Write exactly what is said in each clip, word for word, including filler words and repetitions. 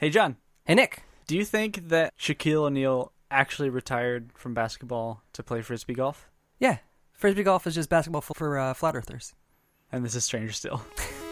Hey, John. Hey, Nick. Do you think that Shaquille O'Neal actually retired from basketball to play Frisbee golf? Yeah. Frisbee golf is just basketball for uh, flat earthers. And this is Stranger Still.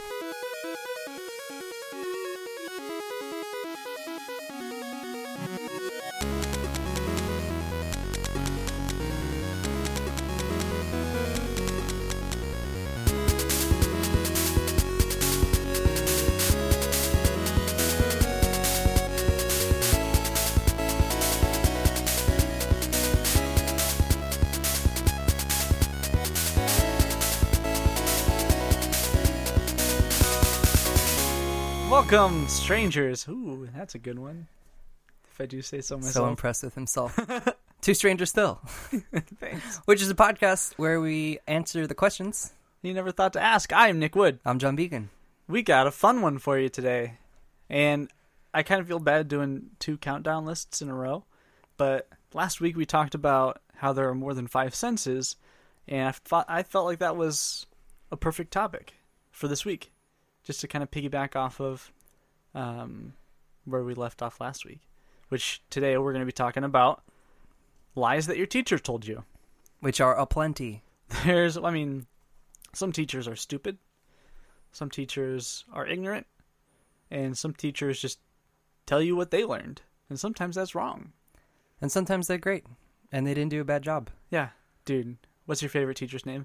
Welcome, strangers. Ooh, that's a good one. If I do say so myself. So impressed with himself. Two Strangers Still. Thanks. Which is a podcast where we answer the questions. You never thought to ask. I am Nick Wood. I'm John Beacon. We got a fun one for you today. And I kind of feel bad doing two countdown lists in a row. But last week we talked about how there are more than five senses. And I, thought, I felt like that was a perfect topic for this week. Just to kind of piggyback off of um, where we left off last week. Which today we're going to be talking about lies that your teacher told you. Which are aplenty. There's, I mean, some teachers are stupid. Some teachers are ignorant. And some teachers just tell you what they learned. And sometimes that's wrong. And sometimes they're great. And they didn't do a bad job. Yeah. Dude, what's your favorite teacher's name?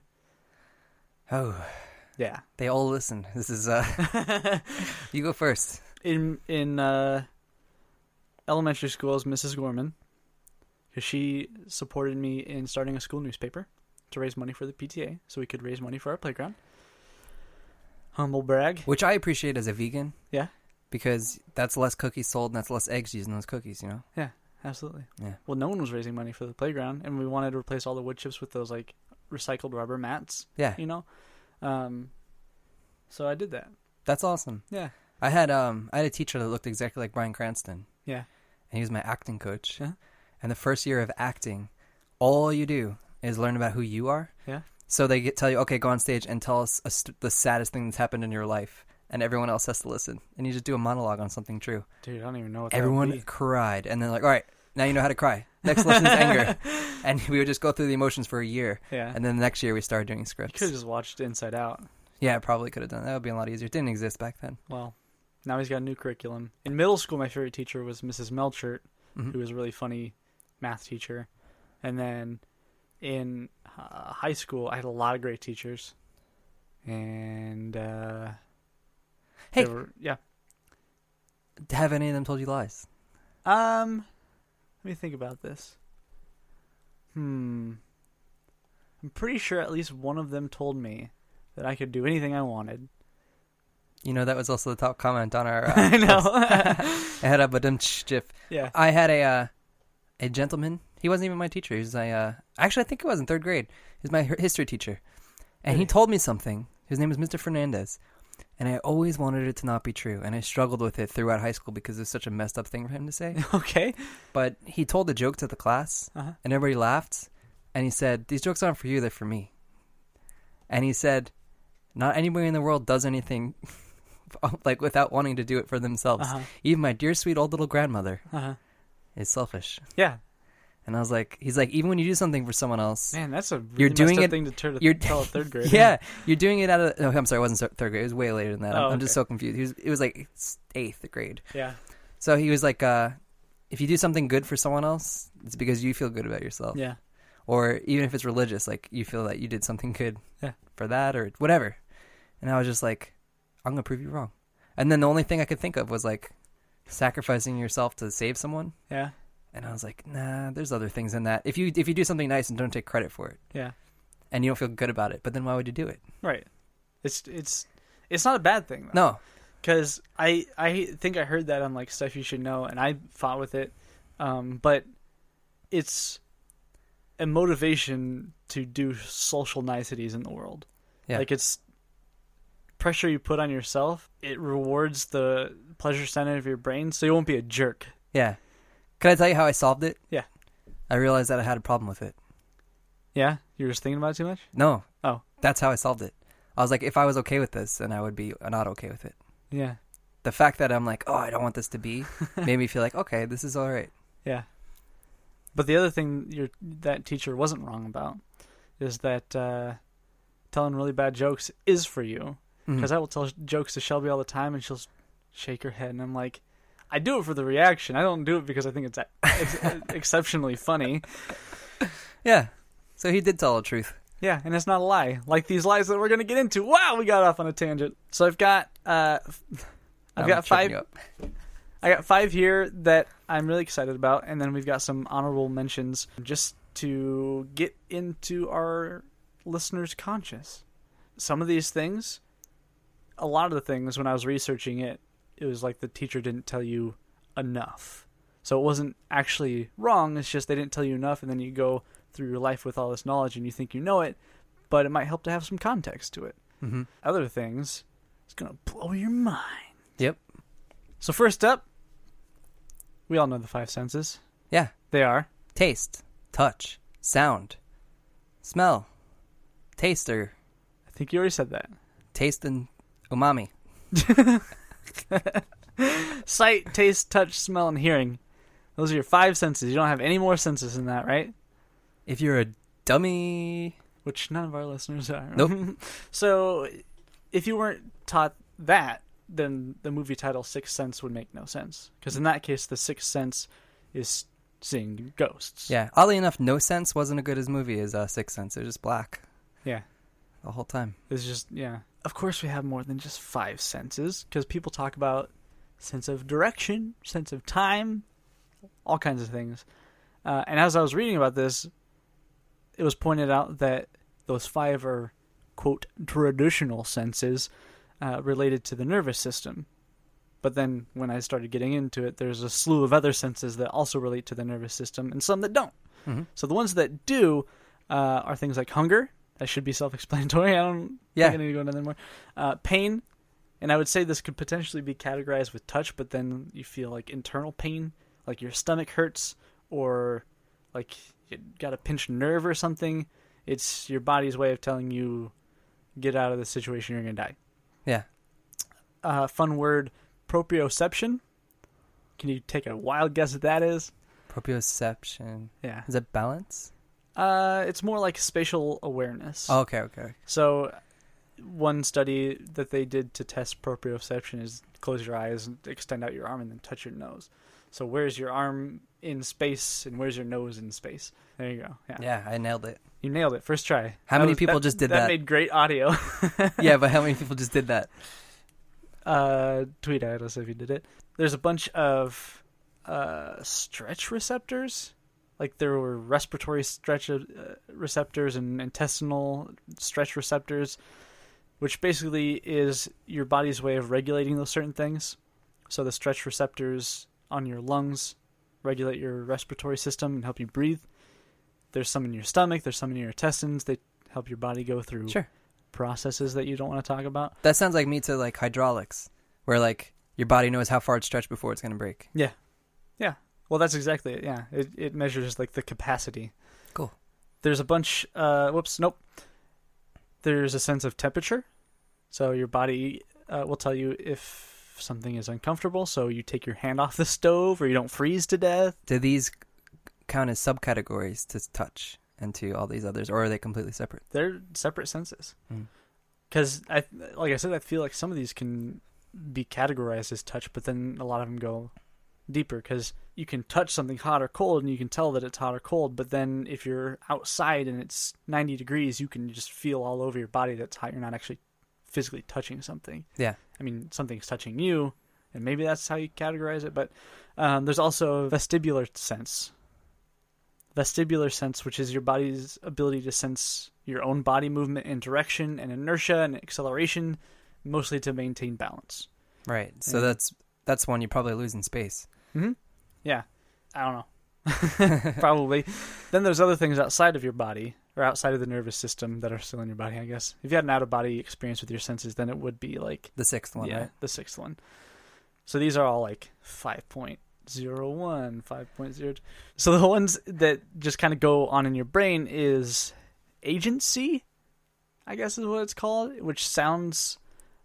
Oh. Yeah. They all listen. This is, uh... you go first. In, in, uh... elementary school is Missus Gorman. Because she supported me in starting a school newspaper to raise money for the P T A. So we could raise money for our playground. Humble brag. Which I appreciate as a vegan. Yeah. Because that's less cookies sold and that's less eggs used in those cookies, you know? Yeah, absolutely. Yeah. Well, no one was raising money for the playground, and we wanted to replace all the wood chips with those, like, recycled rubber mats. Yeah. You know? Um, so I did that. That's awesome. Yeah. I had um I had a teacher that looked exactly like Bryan Cranston. Yeah. And he was my acting coach. Yeah. And the first year of acting, all you do is learn about who you are. Yeah. So they get, tell you, okay, go on stage and tell us a st- the saddest thing that's happened in your life. And everyone else has to listen. And you just do a monologue on something true. Dude, I don't even know what Everyone that would be. cried. And they're like, all right, now you know how to cry. Next lesson is anger. And we would just go through the emotions for a year. Yeah. And then the next year we started doing You scripts. could have just watched Inside Out. Yeah, probably could have done that. That would be a lot easier. It didn't exist back then. Well, now he's got a new curriculum. In middle school, my favorite teacher was Missus Melchert, Mm-hmm. who was a really funny math teacher. And then in uh, high school, I had a lot of great teachers. And, uh... Hey. they were, yeah. Have any of them told you lies? Um, let me think about this. Hmm. I'm pretty sure at least one of them told me that I could do anything I wanted. You know, that was also the top comment on our... Uh, I know. I had a badum gif. Yeah. I had a uh, a gentleman. He wasn't even my teacher. He was my... Uh, actually, I think he was in third grade. He was my hi- history teacher. And Really? he told me something. His name was Mister Fernandez. And I always wanted it to not be true. And I struggled with it throughout high school because it's such a messed up thing for him to say. Okay. But he told a joke to the class. Uh-huh. And everybody laughed. And he said, these jokes aren't for you, they're for me. And he said, not anybody in the world does anything like without wanting to do it for themselves. Uh-huh. Even my dear sweet old little grandmother Uh-huh. is selfish. Yeah. And I was like, he's like, even when you do something for someone else, Man, that's a really You're doing messed up it- thing to, tur- to you're tell a third grader. yeah, you're doing it out of. No, I'm sorry, it wasn't so- third grade. It was way later than that. I'm, Oh, I'm just okay. so confused. He was, it was like eighth grade. Yeah. So he was like, uh, if you do something good for someone else, it's because you feel good about yourself. Yeah. Or even if it's religious, like you feel that you did something good Yeah. for that or whatever. And I was just like, I'm going to prove you wrong. And then the only thing I could think of was like sacrificing yourself to save someone. Yeah. And I was like, nah, there's other things in that. If you if you do something nice and don't take credit for it Yeah. and you don't feel good about it, but then why would you do it? Right. It's it's it's not a bad thing, though. No. Because I, I think I heard that on, like, Stuff You Should Know, and I fought with it. Um, but it's a motivation to do social niceties in the world. Yeah. Like, it's pressure you put on yourself. It rewards the pleasure center of your brain, so you won't be a jerk. Yeah. Can I tell you how I solved it? Yeah. I realized that I had a problem with it. Yeah? You were just thinking about it too much? No. Oh. That's how I solved it. I was like, if I was okay with this, then I would be not okay with it. Yeah. the fact that I'm like, oh, I don't want this to be, made me feel like, okay, this is all right. Yeah. But the other thing your that teacher wasn't wrong about is that uh, telling really bad jokes is for you. Because mm-hmm. I will tell jokes to Shelby all the time, and she'll shake her head, and I'm like, I do it for the reaction. I don't do it because I think it's it's exceptionally funny. Yeah. So he did tell the truth. Yeah, and it's not a lie. Like these lies that we're going to get into. Wow, we got off on a tangent. So I've got uh, I've I'm got five. tripping up. I got five here that I'm really excited about, and then we've got some honorable mentions just to get into our listeners' conscious. Some of these things, a lot of the things, when I was researching it, it was like the teacher didn't tell you enough. So it wasn't actually wrong, it's just they didn't tell you enough, and then you go through your life with all this knowledge and you think you know it, but it might help to have some context to it. Mm-hmm. Other things, it's going to blow your mind. Yep. So first up, we all know the five senses. Yeah. They are taste, touch, sound, smell, taster. I think you already said that. Taste and umami. Sight, taste, touch, smell, and hearing. Those are your five senses. You don't have any more senses than that, right? If you're a dummy... Which none of our listeners are. Nope. So, if you weren't taught that, then the movie title Sixth Sense would make no sense. Because in that case, the Sixth Sense is seeing ghosts. Yeah. Oddly enough, No Sense wasn't as good as movie as uh, Sixth Sense. It was just black. Yeah. The whole time. It's just, yeah. Of course we have more than just five senses, because people talk about sense of direction, sense of time, all kinds of things. Uh, and as I was reading about this, it was pointed out that those five are, quote, traditional senses uh, related to the nervous system. But then when I started getting into it, there's a slew of other senses that also relate to the nervous system and some that don't. Mm-hmm. So the ones that do uh, are things like hunger. That should be self-explanatory. I don't yeah. think I need to go into that more. Uh, pain. And I would say this could potentially be categorized with touch, but then you feel like internal pain, like your stomach hurts, or like you got a pinched nerve or something. It's your body's way of telling you, get out of the situation, you're going to die. Yeah. Uh, fun word, proprioception. Can you take a wild guess what that is? Proprioception. Yeah. Is it balance? Uh, it's more like spatial awareness. Oh, okay, okay. So one study that they did to test proprioception is close your eyes and extend out your arm and then touch your nose. So where's your arm in space and where's your nose in space? There you go. Yeah, yeah I nailed it. You nailed it. First try. How that many was, people that, just did that? that? That made great audio. Yeah, but how many people just did that? Uh, tweet at us if you did it. There's a bunch of uh, stretch receptors. Like there were respiratory stretch uh, receptors and intestinal stretch receptors, which basically is your body's way of regulating those certain things. So the stretch receptors on your lungs regulate your respiratory system and help you breathe. There's some in your stomach. There's some in your intestines. They help your body go through sure. processes that you don't want to talk about. That sounds like me to like hydraulics, where like your body knows how far it's stretched before it's going to break. Yeah. Yeah. Well, that's exactly it. Yeah. It it measures like the capacity. Cool. There's a bunch, uh, whoops, nope. There's a sense of temperature. So your body uh, will tell you if something is uncomfortable. So you take your hand off the stove or you don't freeze to death. Do these count as subcategories to touch and to all these others, or are they completely separate? They're separate senses. Mm. Because, I, like I said, I feel like some of these can be categorized as touch, but then a lot of them go deeper because you can touch something hot or cold and you can tell that it's hot or cold, but then if you're outside and it's ninety degrees, you can just feel all over your body that's hot. You're not actually physically touching something. Yeah. I mean, something's touching you, and maybe that's how you categorize it, but um, there's also vestibular sense. Vestibular sense, which is your body's ability to sense your own body movement and direction and inertia and acceleration, mostly to maintain balance. Right. So and, that's that's one you probably lose in space. Mm-hmm. Yeah. I don't know. Probably. Then there's other things outside of your body or outside of the nervous system that are still in your body, I guess. If you had an out-of-body experience with your senses, then it would be like... The sixth one, yeah, right? the sixth one. So these are all like five point oh one, five point oh. So the ones that just kind of go on in your brain is agency, I guess is what it's called, which sounds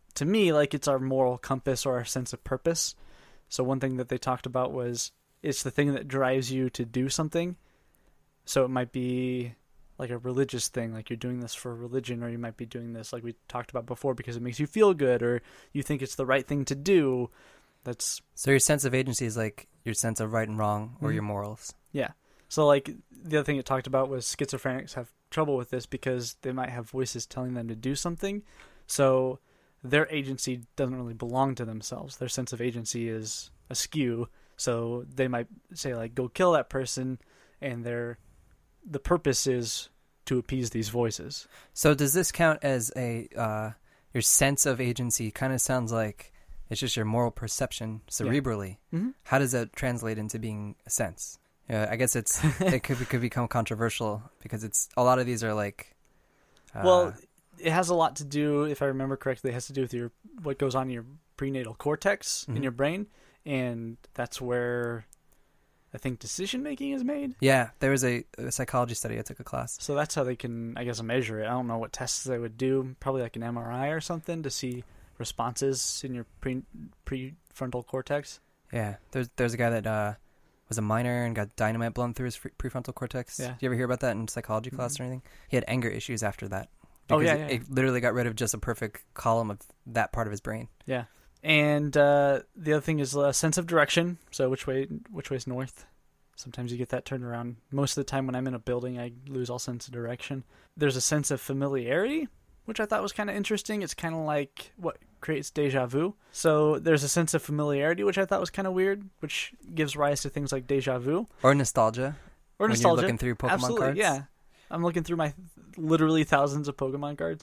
to me, like, it's our moral compass or our sense of purpose. So one thing that they talked about was it's the thing that drives you to do something. So it might be like a religious thing, like you're doing this for religion, or you might be doing this, like we talked about before, because it makes you feel good, or you think it's the right thing to do. That's So your sense of agency is like your sense of right and wrong, or Mhm. your morals. yeah. So like the other thing it talked about was schizophrenics have trouble with this because they might have voices telling them to do something. So their agency doesn't really belong to themselves. Their sense of agency is askew. So they might say like, go kill that person, and their the purpose is to appease these voices. So does this count as a uh, your sense of agency? Kind of sounds like it's just your moral perception cerebrally. Yeah. Mm-hmm. How does that translate into being a sense? Yeah, I guess it's it could it could become controversial because it's a lot of these are like. Uh, Well, it has a lot to do, if I remember correctly, it has to do with your what goes on in your prenatal cortex Mhm. in your brain, and that's where I think decision making is made. yeah, there was a, a psychology study I took a class. So that's how they can, I guess, measure it. I don't know what tests they would do, probably like an M R I or something to see responses in your pre prefrontal cortex. Yeah, there's there's a guy that uh, was a minor and got dynamite blown through his fre- prefrontal cortex. Yeah. Did you ever hear about that in psychology class Mhm. or anything? He had anger issues after that. Oh, Because yeah, it, yeah, it literally got rid of just a perfect column of that part of his brain. Yeah. And uh, the other thing is a sense of direction. So which way which way is north? Sometimes you get that turned around. Most of the time when I'm in a building, I lose all sense of direction. There's a sense of familiarity, which I thought was kind of interesting. It's kind of like what creates deja vu. So there's a sense of familiarity, which I thought was kind of weird, which gives rise to things like deja vu. Or nostalgia. Or when nostalgia. you're looking through Pokemon Absolutely, cards. yeah. I'm looking through my literally thousands of Pokemon cards.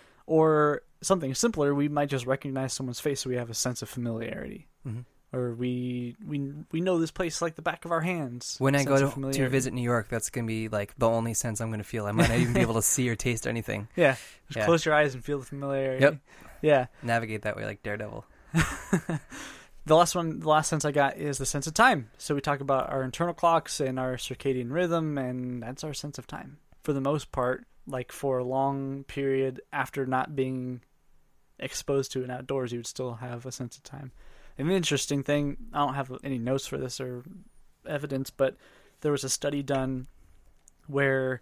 Or something simpler, we might just recognize someone's face, so we have a sense of familiarity. Mm-hmm. Or we we we know this place like the back of our hands. When I Sense go of to, to familiarity. visit New York, that's going to be like the only sense I'm going to feel. I might not even be able to see or taste anything. Yeah, just Yeah. close your eyes and feel the familiarity. Yep. Yeah. Navigate that way like Daredevil. The last one, the last sense I got is the sense of time. So we talk about our internal clocks and our circadian rhythm, and that's our sense of time. For the most part, like for a long period after not being exposed to it outdoors, you would still have a sense of time. And the interesting thing, I don't have any notes for this or evidence, but there was a study done where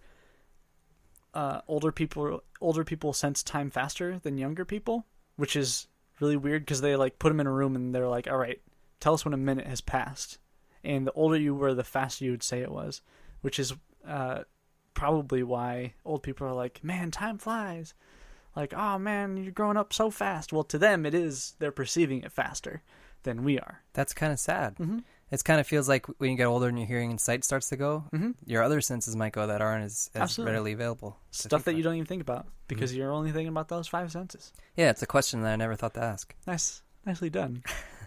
uh, older people older people sense time faster than younger people, which is really weird because they like put them in a room and they're like, all right, tell us when a minute has passed. And the older you were, the faster you would say it was, which is uh, probably why old people are like, man, time flies. Like, oh man, you're growing up so fast. Well, to them, it is, they're perceiving it faster than we are. That's kind of sad. Mm-hmm. It kind of feels like when you get older and your hearing and sight starts to go, Mm-hmm. your other senses might go that aren't as, as Absolutely. readily available. to Stuff think that you about. don't even think about because Mhm. you're only thinking about those five senses. Yeah, it's a question that I never thought to ask. Nice. Nicely done.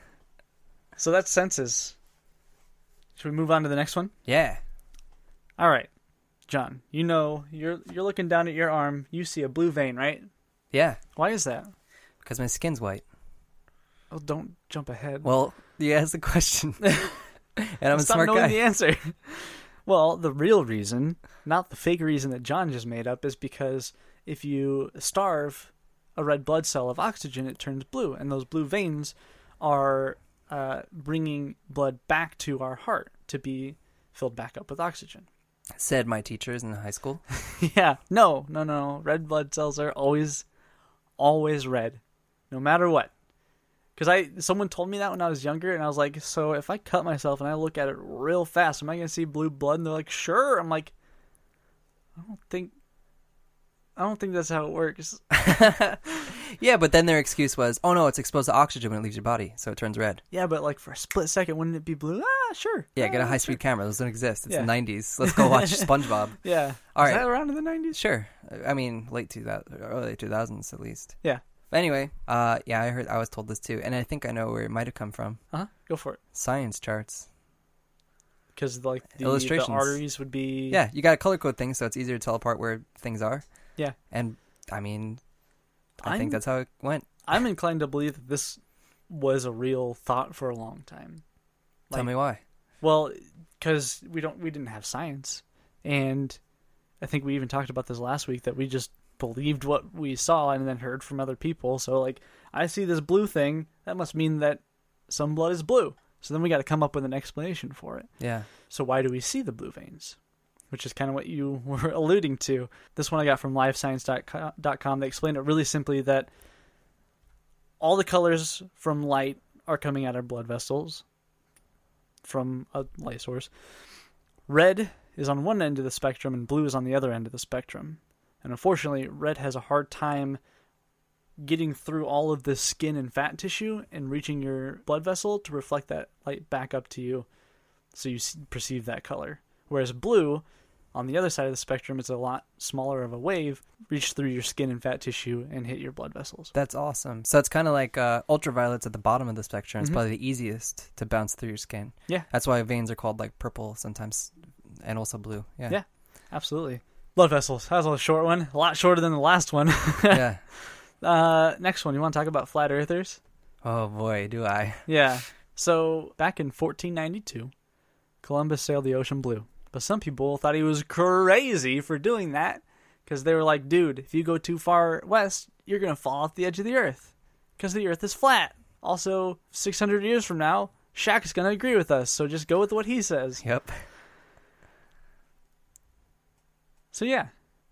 So that's senses. Should we move on to the next one? Yeah. All right. John, you know, you're you're looking down at your arm. You see a blue vein, right? Yeah, Why is that? because my skin's white. Oh, don't jump ahead. Well, you asked the question. And I'm a Stop smart knowing guy. the answer. Well, the real reason, not the fake reason that John just made up, is because if you starve a red blood cell of oxygen, it turns blue, and those blue veins are uh, bringing blood back to our heart to be filled back up with oxygen. Said my teachers in high school. Yeah, no, no, no. Red blood cells are always, always red, no matter what. Because I, someone told me that when I was younger, and I was like, so if I cut myself and I look at it real fast, am I gonna see blue blood? And they're like, sure. I'm like, I don't think, I don't think that's how it works. Yeah, but then their excuse was, oh no, it's exposed to oxygen when it leaves your body, so it turns red. Yeah, but like for a split second, wouldn't it be blue? Ah, sure. Yeah, Ah, get a high sure. speed camera. Those don't exist. It's Yeah. the nineties. Let's go watch SpongeBob. Yeah. All Was right. that around in the nineties? Sure. I mean, late two thousand, early two thousands at least. Yeah. But anyway, uh, yeah, I heard, I was told this too, and I think I know where it might have come from. Uh huh. Go for it. Science charts. Because like the, the Illustrations. arteries would be. Yeah, you got to color code things so it's easier to tell apart where things are. Yeah. And I mean, I I'm- think that's how it went. I'm inclined to believe that this was a real thought for a long time. Tell Like- me why. Well, because we don't, we didn't have science, and I think we even talked about this last week that we just believed what we saw and then heard from other people. So, like, I see this blue thing. That must mean that some blood is blue. So then we got to come up with an explanation for it. Yeah. So why do we see the blue veins? Which is kind of what you were alluding to. This one I got from live science dot com. They explained it really simply that all the colors from light are coming out of blood vessels from a light source. Red is on one end of the spectrum and blue is on the other end of the spectrum. And unfortunately, red has a hard time getting through all of the skin and fat tissue and reaching your blood vessel to reflect that light back up to you so you perceive that color. Whereas blue, on the other side of the spectrum, is a lot smaller of a wave, reach through your skin and fat tissue and hit your blood vessels. That's awesome. So it's kind of like uh, ultraviolet's at the bottom of the spectrum. It's Mhm. probably the easiest to bounce through your skin. Yeah. That's why veins are called like purple sometimes and also blue. Yeah. Yeah. Absolutely. Blood vessels. That was a short one. A lot shorter than the last one. Yeah. Uh, next one. You want to talk about flat earthers? Oh boy, do I. Yeah. So back in fourteen ninety-two, Columbus sailed the ocean blue. But some people thought he was crazy for doing that because they were like, dude, if you go too far west, you're going to fall off the edge of the earth because the earth is flat. Also, six hundred years from now, Shaq's going to agree with us, so just go with what he says. Yep. So yeah,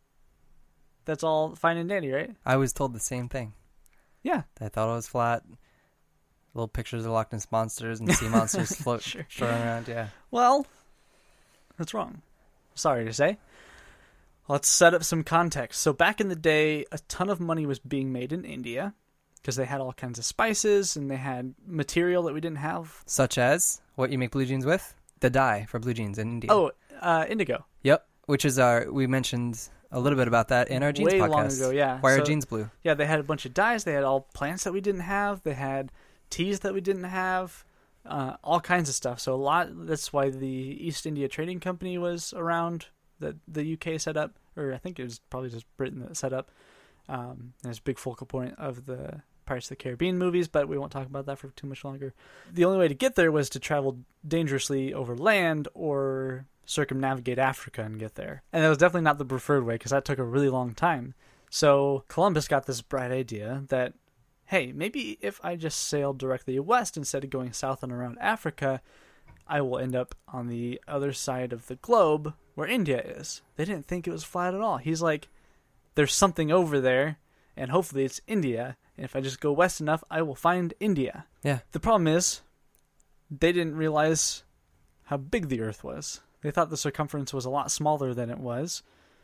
that's all fine and dandy, right? I was told the same thing. Yeah. I thought it was flat. Little pictures of Loch Ness monsters and sea monsters float Sure. floating around. Yeah. Well, that's wrong. Sorry to say. Let's set up some context. So back in the day, a ton of money was being made in India because they had all kinds of spices and they had material that we didn't have. Such as what you make blue jeans with? The dye for blue jeans in India. Oh, uh, indigo. Yep. Which is our, we mentioned a little bit about that in our jeans Way podcast. long ago, yeah. Why So- are jeans blue? Yeah, they had a bunch of dyes. They had all plants that we didn't have. They had teas that we didn't have. Uh, all kinds of stuff. So a lot. That's why the East India Trading Company was around. That the U K set up, or I think it was probably just Britain that set up. Um, and it's a big focal point of the Pirates of the Caribbean movies, but we won't talk about that for too much longer. The only way to get there was to travel dangerously over land or circumnavigate Africa and get there. And that was definitely not the preferred way because that took a really long time. So Columbus got this bright idea that, hey, maybe if I just sailed directly west instead of going south and around Africa, I will end up on the other side of the globe where India is. They didn't think it was flat at all. He's like, there's something over there, and hopefully it's India. And if I just go west enough, I will find India. Yeah. The problem is, they didn't realize how big the Earth was. They thought the circumference was a lot smaller than it was.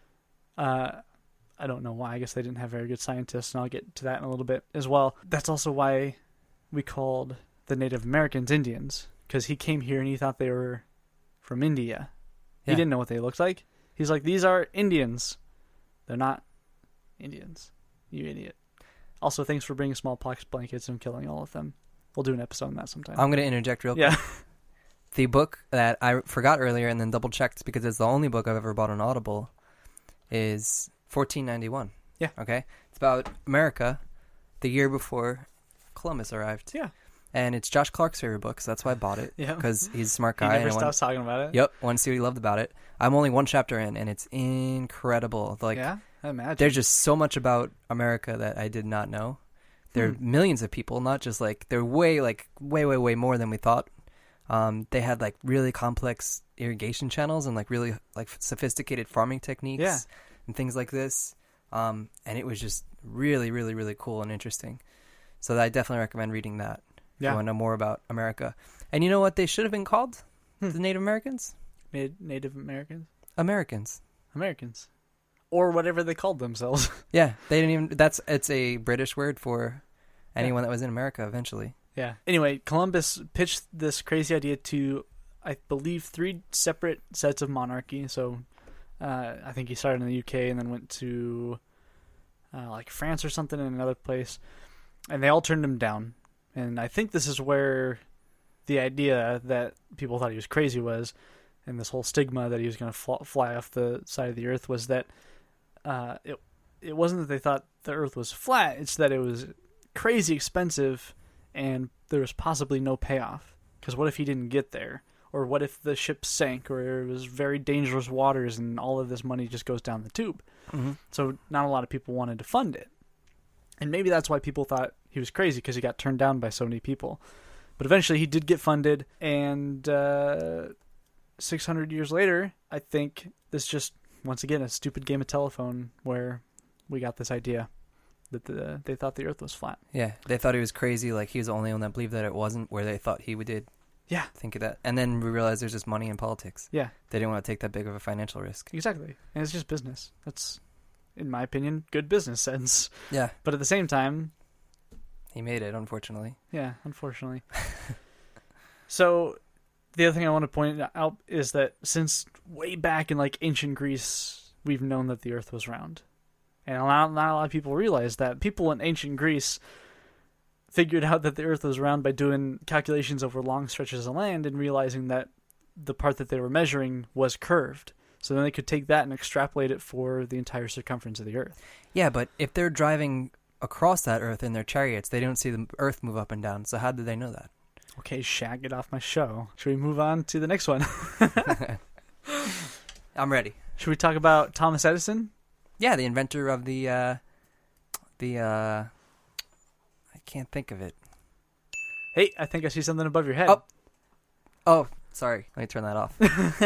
Uh, I don't know why. I guess they didn't have very good scientists, and I'll get to that in a little bit as well. That's also why we called the Native Americans Indians, because he came here and he thought they were from India. Yeah. He didn't know what they looked like. He's like, these are Indians. They're not Indians. You idiot. Also, thanks for bringing smallpox blankets and killing all of them. We'll do an episode on that sometime. I'm going to interject real quick. yeah. The book that I forgot earlier and then double checked because it's the only book I've ever bought on Audible is fourteen ninety-one. Yeah. Okay. It's about America the year before Columbus arrived. Yeah. And it's Josh Clark's favorite book, so that's why I bought it. Yeah. Because he's a smart He guy. never and I wanted- stops talking about it. Yep. Want to see what he loved about it. I'm only one chapter in, and it's incredible. Like, yeah, I imagine. there's just so much about America that I did not know. There are Hmm. millions of people, not just like, they're way, like, way, way, way more than we thought. Um, they had like really complex irrigation channels and like really like sophisticated farming techniques Yeah. and things like this. Um, and it was just really, really, really cool and interesting. So I definitely recommend reading that if Yeah. you want to know more about America. And you know what they should have been called? Hmm. The Native Americans? Na- Native Americans? Americans. Americans. Or whatever they called themselves. Yeah, they didn't even. That's it's a British word for anyone that was in America eventually. Yeah. Anyway, Columbus pitched this crazy idea to, I believe, three separate sets of monarchy. So uh, I think he started in the U K and then went to uh, like France or something in another place. And they all turned him down. And I think this is where the idea that people thought he was crazy was, and this whole stigma that he was going to fl- fly off the side of the earth was that uh, it, it wasn't that they thought the earth was flat. It's that it was crazy expensive and there was possibly no payoff. Because what if he didn't get there? Or what if the ship sank, or it was very dangerous waters, and all of this money just goes down the tube? Mm-hmm. So not a lot of people wanted to fund it. And maybe that's why people thought he was crazy, because he got turned down by so many people. But eventually he did get funded, and uh, six hundred years later, I think this just, once again, a stupid game of telephone where we got this idea that the, they thought the Earth was flat. Yeah, they thought he was crazy, like he was the only one that believed that it wasn't, where they thought he did Yeah. think of that. And then we realized there's just money in politics. Yeah. They didn't want to take that big of a financial risk. Exactly. And it's just business. That's, in my opinion, good business sense. Yeah. But at the same time, He made it, unfortunately. yeah, unfortunately. So, the other thing I want to point out is that since way back in like ancient Greece, we've known that the Earth was round. And not, not a lot of people realize that. People in ancient Greece figured out that the Earth was round by doing calculations over long stretches of land and realizing that the part that they were measuring was curved. So then they could take that and extrapolate it for the entire circumference of the Earth. Yeah, but if they're driving across that Earth in their chariots, they don't see the Earth move up and down. So how did they know that? Okay, Shaq, get off my show. Should we move on to the next one? I'm ready. Should we talk about Thomas Edison? Yeah, the inventor of the, uh, the, uh, I can't think of it. Hey, I think I see something above your head. Oh. Oh, sorry. Let me turn that off.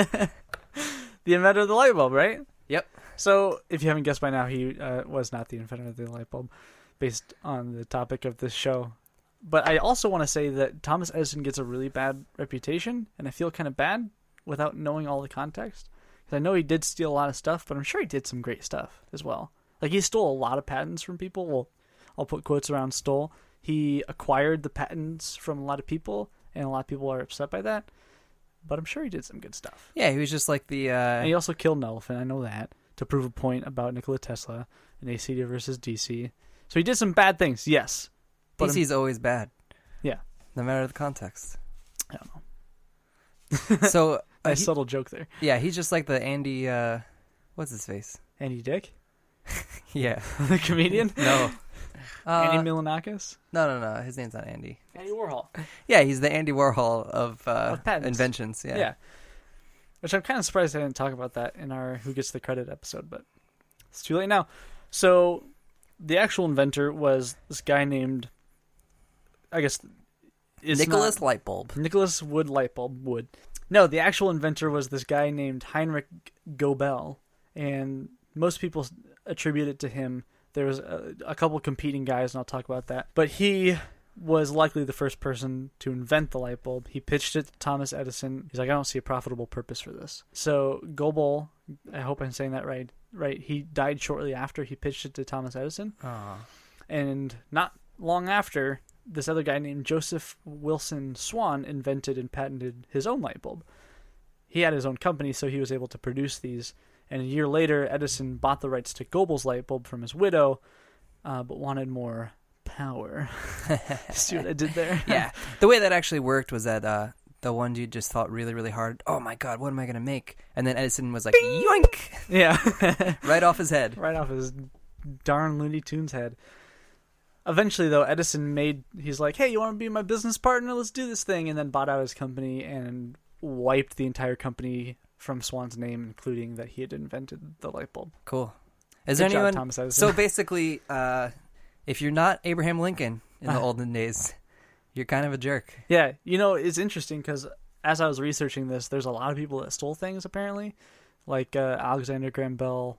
The inventor of the light bulb, right? Yep. So, if you haven't guessed by now, he uh, was not the inventor of the light bulb, based on the topic of this show. But I also want to say that Thomas Edison gets a really bad reputation, and I feel kind of bad without knowing all the context. Because I know he did steal a lot of stuff, but I'm sure he did some great stuff as well. Like, he stole a lot of patents from people. Well, I'll put quotes around stole. He acquired the patents from a lot of people, and a lot of people are upset by that. But I'm sure he did some good stuff. Yeah, he was just like the... Uh... And he also killed an elephant, I know that, to prove a point about Nikola Tesla and A C versus D C. So he did some bad things, yes. D C's always bad. Yeah. No matter the context. I don't know. So... A Uh, he, subtle joke there. yeah, he's just like the Andy... Uh, what's his face? Andy Dick? Yeah. The comedian? No. Uh, Andy Milonakis? No, no, no. His name's not Andy. Andy Warhol. Yeah, he's the Andy Warhol of, uh, Of patents. inventions. Yeah. Yeah. Which I'm kind of surprised I didn't talk about that in our Who Gets the Credit episode, but it's too late now. So, the actual inventor was this guy named, I guess, it's Nicholas not, Lightbulb. Nicholas Wood Lightbulb Wood. No, the actual inventor was this guy named Heinrich Goebel, and most people attribute it to him. There was a, a couple competing guys, and I'll talk about that. But he was likely the first person to invent the light bulb. He pitched it to Thomas Edison. He's like, I don't see a profitable purpose for this. So Goebel, I hope I'm saying that right, right, he died shortly after he pitched it to Thomas Edison. Aww. And not long after, this other guy named Joseph Wilson Swan invented and patented his own light bulb. He had his own company, so he was able to produce these. And a year later, Edison bought the rights to Goebel's light bulb from his widow, uh, but wanted more power. See what I did there? Yeah. The way that actually worked was that uh, the one dude just thought really, really hard, oh my god, what am I going to make? And then Edison was like, Bing! Yoink! Yeah. Right off his head. Right off his darn Looney Tunes head. Eventually, though, Edison made, he's like, hey, you want to be my business partner? Let's do this thing. And then bought out his company and wiped the entire company from Swan's name, including that he had invented the light bulb. Cool. Is Good there job, anyone? Thomas Edison. So basically, uh, if you're not Abraham Lincoln in the Uh. olden days, you're kind of a jerk. Yeah, you know, it's interesting because as I was researching this, there's a lot of people that stole things, apparently. Like uh, Alexander Graham Bell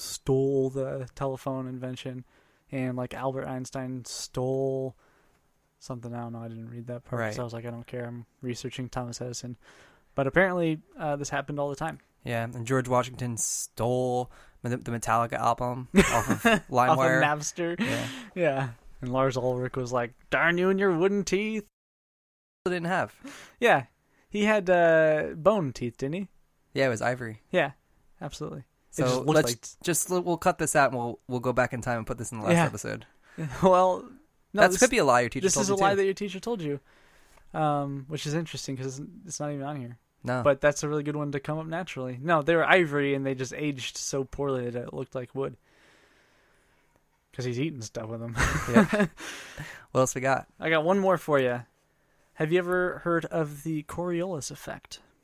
stole the telephone invention, and like Albert Einstein stole something. I don't know, I didn't read that part, Right. so I was like, I don't care, I'm researching Thomas Edison. But apparently, uh, this happened all the time. Yeah, and George Washington stole the, the Metallica album off of Off LimeWire. of Napster. Yeah. Yeah. And Lars Ulrich was like, darn you and your wooden teeth. Didn't have. Yeah. He had uh, bone teeth, didn't he? Yeah, it was ivory. Yeah, absolutely. It So just looked let's like... just we'll cut this out and we'll we'll go back in time and put this in the last Yeah. episode. Well, no, that this, could be a lie your teacher this told is you a lie too. that your teacher told you, um, which is interesting because it's not even on here. No, But that's a really good one to come up naturally. No, they were ivory and they just aged so poorly that it looked like wood. Because he's eating stuff with them. Yeah. What else we got? I got one more for you. Have you ever heard of the Coriolis effect?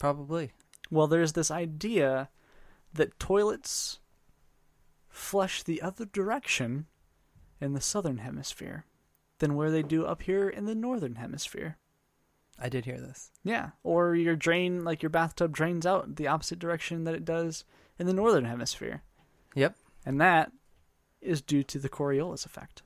Probably. Well, there's this idea that toilets flush the other direction in the southern hemisphere than where they do up here in the northern hemisphere. I did hear this. Yeah, or your drain, like your bathtub drains out the opposite direction that it does in the northern hemisphere. Yep. And that is due to the Coriolis effect.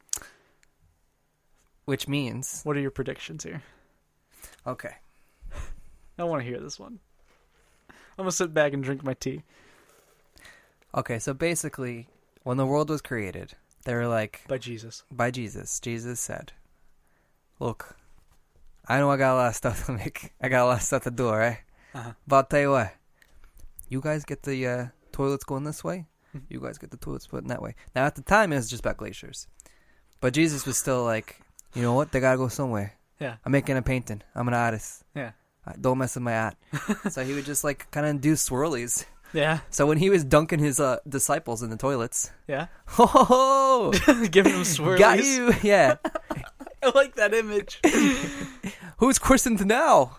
Which means... What are your predictions here? Okay. I want to hear this one. I'm going to sit back and drink my tea. Okay, so basically, when the world was created, they were like... By Jesus. By Jesus. Jesus said, look, I know I got a lot of stuff to make. I got a lot of stuff to do, alright? Uh-huh. But I'll tell you what. You guys get the uh, toilets going this way. You guys get the toilets put in that way. Now, at the time, it was just about glaciers. But Jesus was still like, you know what? They got to go somewhere. Yeah. I'm making a painting. I'm an artist. Yeah. Don't mess with my art. So he would just like kind of do swirlies. Yeah. So when he was dunking his uh, disciples in the toilets, yeah, ho ho ho, giving them swirlies. Got you, yeah. I like that image. Who's christened now?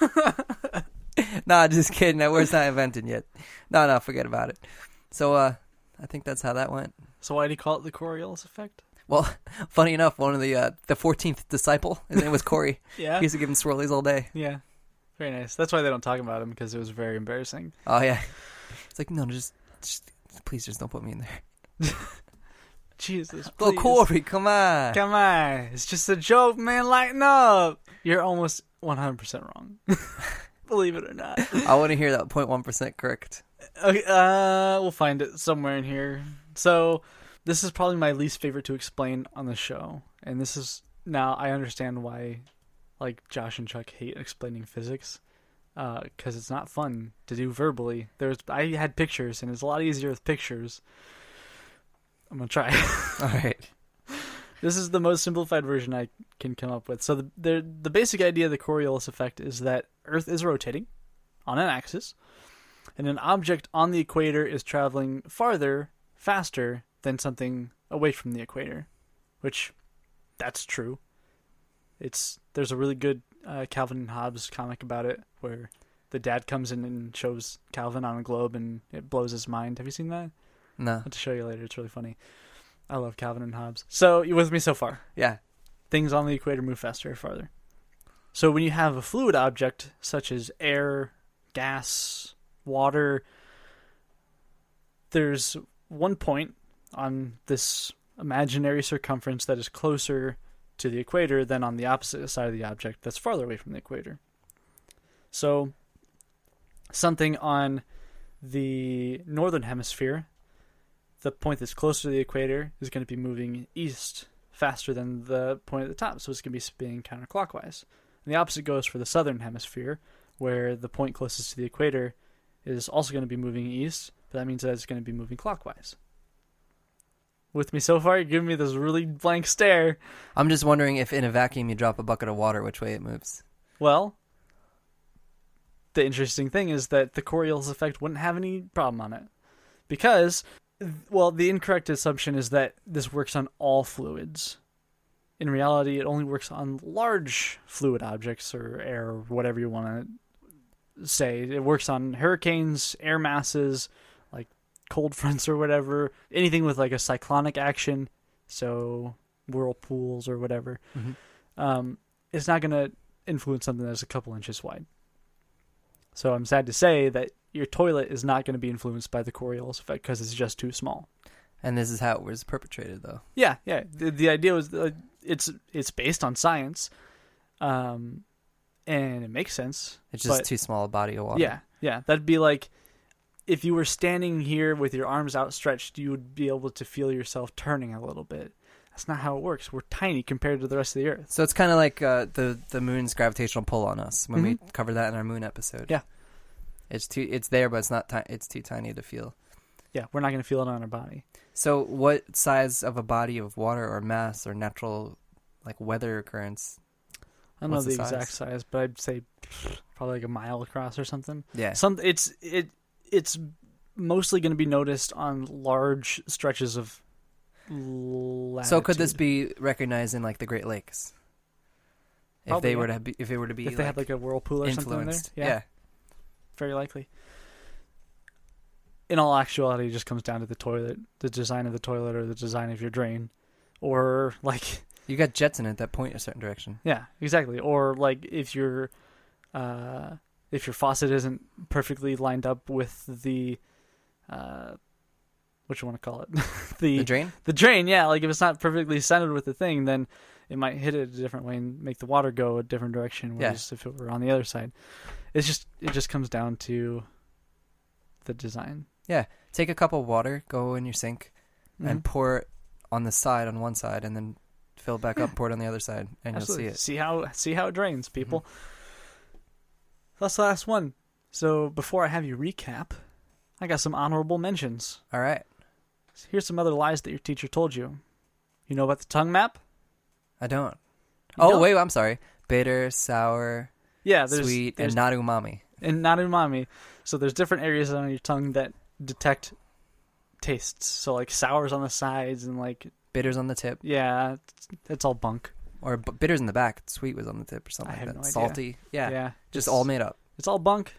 Nah, just kidding. That word's not invented yet. No, no, forget about it. So uh, I think that's how that went. So why do you call it the Coriolis effect? Well, funny enough, one of the uh, the fourteenth disciple, his name was Corey. Yeah. He used to give him swirlies all day. Yeah. Very nice. That's why they don't talk about him, because it was very embarrassing. Oh yeah. It's like, no, just, just please, just don't put me in there. Jesus, Oh, please. Corey, come on. Come on. It's just a joke, man. Lighten up. You're almost one hundred percent wrong. Believe it or not. I want to hear that zero point one percent correct. Okay, uh, we'll find it somewhere in here. So, this is probably my least favorite to explain on the show. And this is, now I understand why, like, Josh and Chuck hate explaining physics. Because uh, it's not fun to do verbally. There's, I had pictures, and it's a lot easier with pictures. I'm going to try. All right. This is the most simplified version I can come up with. So the, the the basic idea of the Coriolis effect is that Earth is rotating on an axis, and an object on the equator is traveling farther, faster than something away from the equator, which, that's true. It's there's a really good uh, Calvin and Hobbes comic about it, where the dad comes in and shows Calvin on a globe, and it blows his mind. Have you seen that? No. I'll have to show you later. It's really funny. I love Calvin and Hobbes. So, you with me so far? Yeah. Things on the equator move faster or farther. So when you have a fluid object, such as air, gas, water, there's one point on this imaginary circumference that is closer to the equator than on the opposite side of the object that's farther away from the equator. So something on the northern hemisphere, the point that's closer to the equator, is going to be moving east faster than the point at the top, so it's going to be spinning counterclockwise. And the opposite goes for the southern hemisphere, where the point closest to the equator is also going to be moving east, but that means that it's going to be moving clockwise. With me so far, you're giving me this really blank stare. I'm just wondering if in a vacuum you drop a bucket of water, which way it moves. Well, the interesting thing is that the Coriolis effect wouldn't have any problem on it. Because, well, the incorrect assumption is that this works on all fluids. In reality, it only works on large fluid objects, or air, or whatever you want to say. It works on hurricanes, air masses, like cold fronts or whatever. Anything with like a cyclonic action, so whirlpools or whatever. Mm-hmm. Um, it's not going to influence something that's a couple inches wide. So I'm sad to say that your toilet is not going to be influenced by the Coriolis effect because it's just too small. And this is how it was perpetrated, though. Yeah, yeah. The, the idea was uh, it's it's based on science, um, and it makes sense. It's just but, too small a body of water. Yeah, yeah. That'd be like if you were standing here with your arms outstretched, you would be able to feel yourself turning a little bit. That's not how it works. We're tiny compared to the rest of the Earth. So it's kind of like uh, the the moon's gravitational pull on us when Mm-hmm. we covered that in our moon episode. Yeah, it's too it's there, but it's not. Ti- it's too tiny to feel. Yeah, we're not going to feel it on our body. So, what size of a body of water or mass or natural, like weather occurrence? I don't know What's the, the size? exact size, but I'd say probably like a mile across or something. Yeah. Some it's it it's mostly going to be noticed on large stretches of latitude. So, could this be recognized in like the Great Lakes? If Probably, they were yeah. to be, if it were to be, if they like, had like a whirlpool or something in there? influenced, Yeah. yeah. very likely. In all actuality, it just comes down to the toilet, the design of the toilet, or the design of your drain, or like You got jets in it that point a certain direction. yeah, exactly. Or like if your uh, if your faucet isn't perfectly lined up with the uh, what you want to call it, the The drain? the drain. Yeah, like if it's not perfectly centered with the thing, then it might hit it a different way and make the water go a different direction. Whereas if it were on the other side, it's just it just comes down to the design. Yeah. Take a cup of water, go in your sink, Mhm. and pour it on the side on one side, and then fill it back Yeah. up, pour it on the other side, and Absolutely. you'll see it. See how see how it drains, people. That's the last one. So before I have you recap, I got some honorable mentions. All right. Here's some other lies that your teacher told you. You know about the tongue map? I don't. You oh, don't? wait, I'm sorry. Bitter, sour, Yeah, there's sweet, there's, and not umami. and not umami. So there's different areas on your tongue that detect tastes. So like sours on the sides and like Bitter's on the tip. yeah, it's, it's all bunk. Or b- bitter's in the back. Sweet was on the tip or something I like have that. no idea. Salty. Yeah. yeah Just it's, all made up. It's all bunk.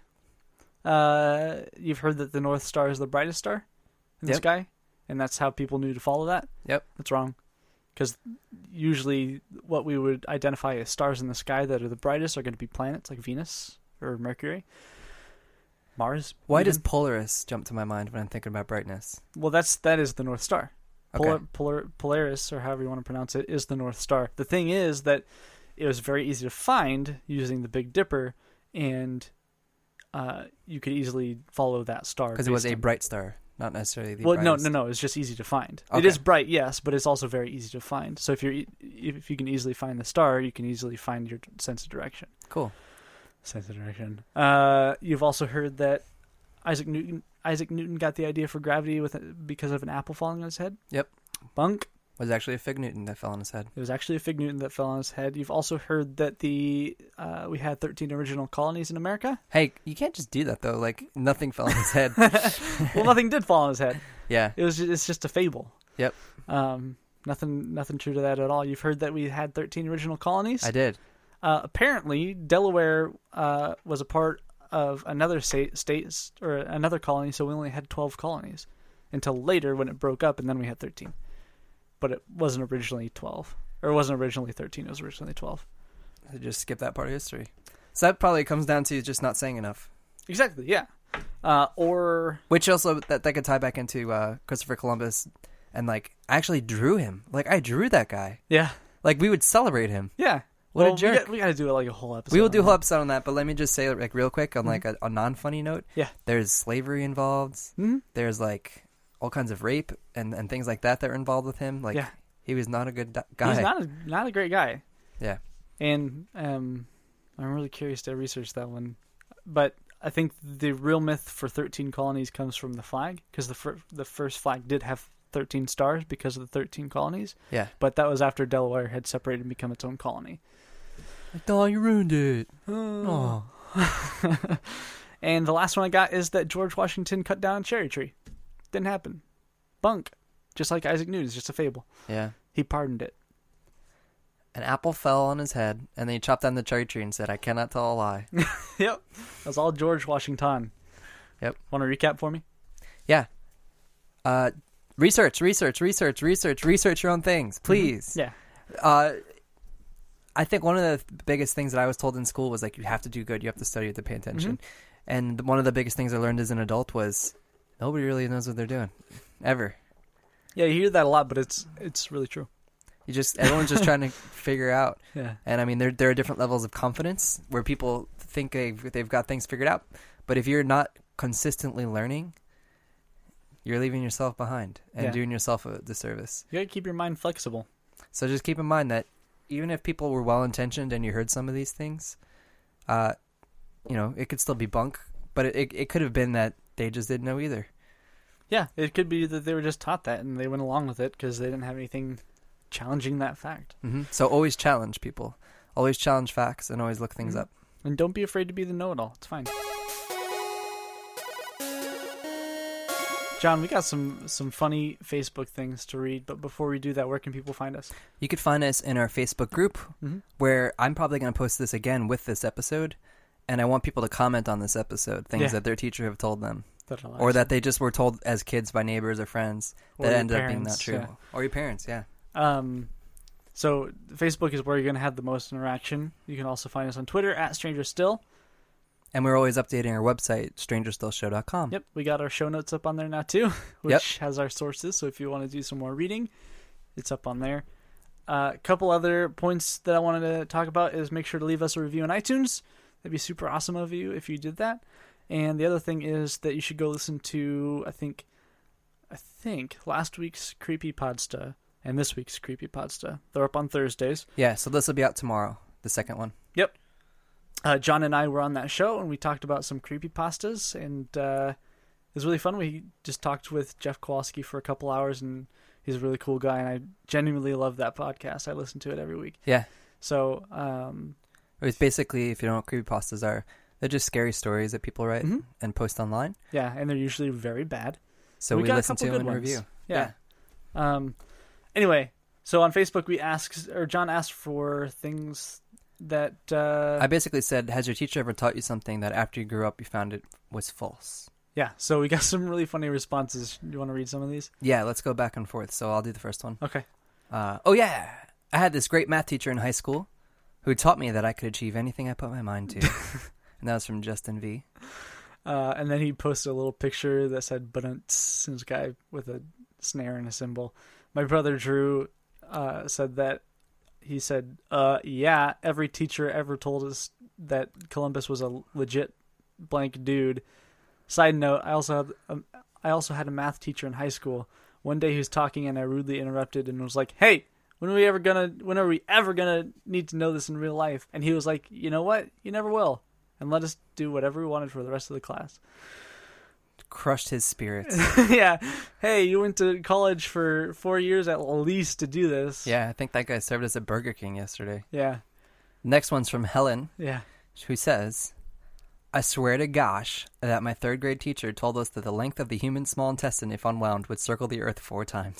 Uh, you've heard that the North Star is the brightest star in the Yep. sky, and that's how people knew to follow that. Yep. That's wrong. Because usually what we would identify as stars in the sky that are the brightest are going to be planets like Venus or Mercury, Mars. Why even. does Polaris jump to my mind when I'm thinking about brightness? Well, that's that is the North Star. Okay. Polar, Polar, Polaris, or however you want to pronounce it, is the North Star. The thing is that it was very easy to find using the Big Dipper, and uh, you could easily follow that star. Because it was based a on- bright star, not necessarily the Well, no, brightest. no, no. It's just easy to find. It Okay. is bright, yes, but it's also very easy to find. So if you're e- if you can easily find the star, you can easily find your sense of direction. Cool. Sense of direction. Uh, you've also heard that Isaac Newton Isaac Newton got the idea for gravity with because of an apple falling on his head. Yep. Bunk. Was actually a fig Newton that fell on his head. It was actually a fig Newton that fell on his head. You've also heard that the uh, we had thirteen original colonies in America. Hey, you can't just do that though. Like nothing fell on his head. Well, nothing did fall on his head. Yeah. It was just, it's just a fable. Yep. Um, nothing nothing true to that at all. You've heard that we had thirteen original colonies. I did. Uh, apparently, Delaware uh, was a part of another state, state or another colony, so we only had twelve colonies until later when it broke up, and then we had thirteen. But it wasn't originally twelve, or it wasn't originally thirteen. It was originally twelve. I just skip that part of history. So that probably comes down to just not saying enough. Exactly. Yeah. Uh, or Which also that that could tie back into uh, Christopher Columbus, and like I actually drew him. Like I drew that guy. yeah, Like we would celebrate him. yeah. What well, a jerk. We got, we got to do like a whole episode. We will on do a that. whole episode on that, but let me just say like real quick on Mhm. like a, a non-funny note. Yeah. There's slavery involved. Hmm? There's like all kinds of rape and, and things like that that are involved with him. Like Yeah. he was not a good di- guy. He's not a not a great guy. Yeah. And um, I'm really curious to research that one. But I think the real myth for thirteen colonies comes from the flag, because the fir- the first flag did have thirteen stars because of the thirteen colonies. Yeah. But that was after Delaware had separated and become its own colony. Oh, you ruined it. Oh. And the last one I got is that George Washington cut down a cherry tree. Didn't happen. Bunk. Just like Isaac Newton, it's just a fable. Yeah. He pardoned it. An apple fell on his head, and then he chopped down the cherry tree and said, "I cannot tell a lie." Yep. That was all George Washington. Yep. Want to recap for me? Yeah. Uh, research, research, research, research, research your own things, please. Yeah. Uh, I think one of the biggest things that I was told in school was like, you have to do good, you have to study, you have to pay attention. Mm-hmm. And one of the biggest things I learned as an adult was nobody really knows what they're doing, ever. Yeah, you hear that a lot, but it's it's really true. You just everyone's just trying to figure out. Yeah. And I mean, there there are different levels of confidence where people think they've they've got things figured out, but if you're not consistently learning, you're leaving yourself behind and Yeah. doing yourself a disservice. You gotta keep your mind flexible. So just keep in mind that even if people were well intentioned and you heard some of these things, uh, you know, it could still be bunk, but it it, it could have been that they just didn't know either. Yeah, it could be that they were just taught that and they went along with it because they didn't have anything challenging that fact. Mm-hmm. So always challenge people, always challenge facts, and always look things Mhm. up. And don't be afraid to be the know-it-all. It's fine. John, we got some some funny Facebook things to read, but before we do that, where can people find us? You could find us in our Facebook group, Mm-hmm. where I'm probably going to post this again with this episode, and I want people to comment on this episode, things Yeah. that their teacher have told them. That I'll Or actually- that they just were told as kids by neighbors or friends Or that your ended up being parents, not true. yeah. Or your parents, yeah. Um, so Facebook is where you're going to have the most interaction. You can also find us on Twitter at Stranger Still. And we're always updating our website, stranger still show dot com. Yep, we got our show notes up on there now too, which Yep. has our sources. So if you want to do some more reading, it's up on there. A uh, couple other points that I wanted to talk about is make sure to leave us a review on iTunes. That'd be super awesome of you if you did that. And the other thing is that you should go listen to, I think, I think last week's Creepypodsta and this week's Creepypodsta. They're up on Thursdays. Yeah, so this will be out tomorrow, the second one. Yep. Uh, John and I were on that show, and we talked about some creepypastas, and uh, it was really fun. We just talked with Jeff Kowalski for a couple hours, and he's a really cool guy, and I genuinely love that podcast. I listen to it every week. Yeah. So, um, It's basically, if you don't know what creepypastas are, they're just scary stories that people write Mhm. and post online. yeah, and they're usually very bad. So We we, got a listen to couple them good and ones. review. Yeah. Um, anyway, so on Facebook, we asked, or John asked for things that... Uh, I basically said, has your teacher ever taught you something that after you grew up you found it was false? yeah, so we got some really funny responses. You want to read some of these? Yeah, let's go back and forth. So I'll do the first one. Okay. Uh, oh, yeah. I had this great math teacher in high school who taught me that I could achieve anything I put my mind to. And that was from Justin V. Uh, and then he posted a little picture that said "Bunts," and this guy with a snare and a cymbal. My brother Drew uh, said that he said, uh, "Yeah, every teacher ever told us that Columbus was a legit blank dude." Side note: I also had um, I also had a math teacher in high school. One day he was talking and I rudely interrupted and was like, "Hey, when are we ever gonna? When are we ever gonna need to know this in real life?" And he was like, "You know what? You never will." And let us do whatever we wanted for the rest of the class. Crushed his spirits. Yeah. Hey, you went to college for four years at least to do this. Yeah, I think that guy served us at Burger King yesterday. Yeah. Next one's from Helen, Yeah. who says, I swear to gosh that my third grade teacher told us that the length of the human small intestine, if unwound, would circle the earth four times.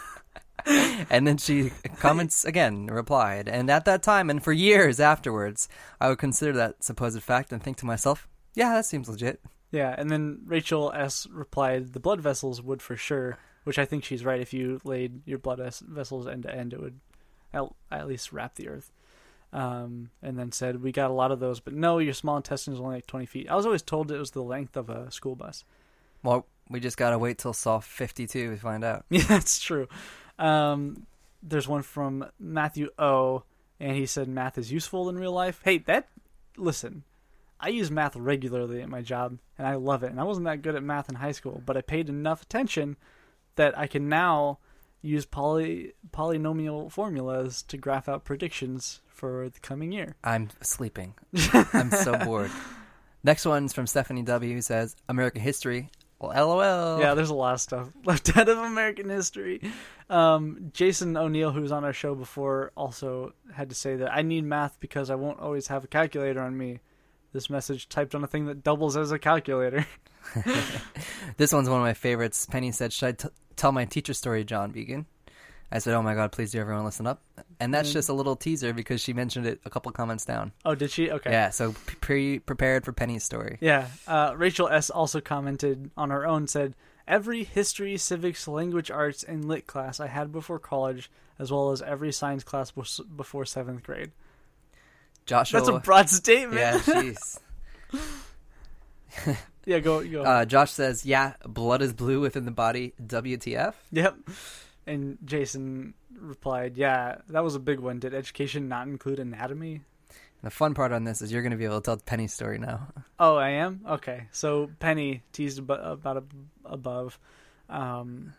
And then she comments again, replied, and at that time and for years afterwards, I would consider that supposed fact and think to myself, yeah, that seems legit. Yeah. And then Rachel S. replied, the blood vessels would for sure, which I think she's right. If you laid your blood ves- vessels end to end, it would at, at least wrap the earth. Um, and then said, we got a lot of those, but no, your small intestine is only like twenty feet. I was always told it was the length of a school bus. Well, we just gotta wait till Saw fifty-two to find out. Yeah, that's true. Um, there's one from Matthew O, and he said math is useful in real life. Hey, that, listen, I use math regularly at my job, and I love it. And I wasn't that good at math in high school, but I paid enough attention that I can now use poly polynomial formulas to graph out predictions for the coming year. I'm sleeping. I'm so bored. Next one's from Stephanie W, who says, American history. Well, LOL. Yeah, there's a lot of stuff left out of American history. Um, Jason O'Neill, who was on our show before, also had to say that I need math because I won't always have a calculator on me. This message typed on a thing that doubles as a calculator. This one's one of my favorites. Penny said, should I t- tell my teacher story, John Vegan? I said, oh my God, please do everyone listen up. And that's Mm. just a little teaser because she mentioned it a couple comments down. Oh, did she? Okay. Yeah, so pre prepared for Penny's story. Yeah. Uh, Rachel S. also commented on her own, said, every history, civics, language arts, and lit class I had before college, as well as every science class bef- before seventh grade. Joshua. That's a broad statement. Yeah, jeez. Yeah, go. go. uh, Josh says, yeah, blood is blue within the body. W T F? Yep. And Jason replied, yeah, that was a big one. Did education not include anatomy? The fun part on this is you're going to be able to tell Penny's story now. Oh, I am? Okay. So Penny teased ab- about ab- above. Um,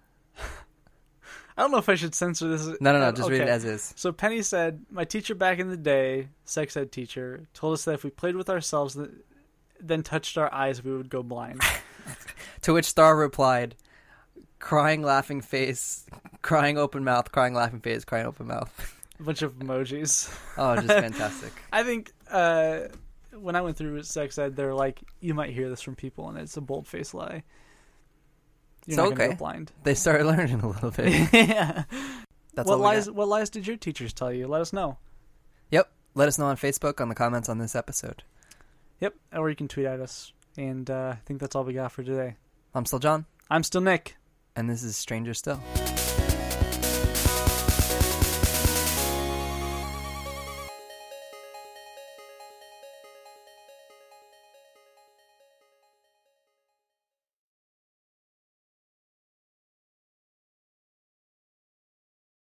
I don't know if I should censor this. No, no, no, Uh, just read it okay. as is. So Penny said, my teacher back in the day, sex ed teacher, told us that if we played with ourselves, th- then touched our eyes, we would go blind. To which Star replied, crying, laughing face, crying open mouth, crying, laughing face, crying, open mouth. A bunch of emojis. Oh, just fantastic. I think uh, when I went through sex ed, they're like, you might hear this from people, and it's a bold-faced lie. You're So, not gonna okay. go blind. They started learning a little bit. Yeah. That's what all we lies? got. What lies did your teachers tell you? Let us know. Yep. Let us know on Facebook on the comments on this episode. Yep, or you can tweet at us. And uh, I think that's all we got for today. I'm still John. I'm still Nick. And this is Stranger Still.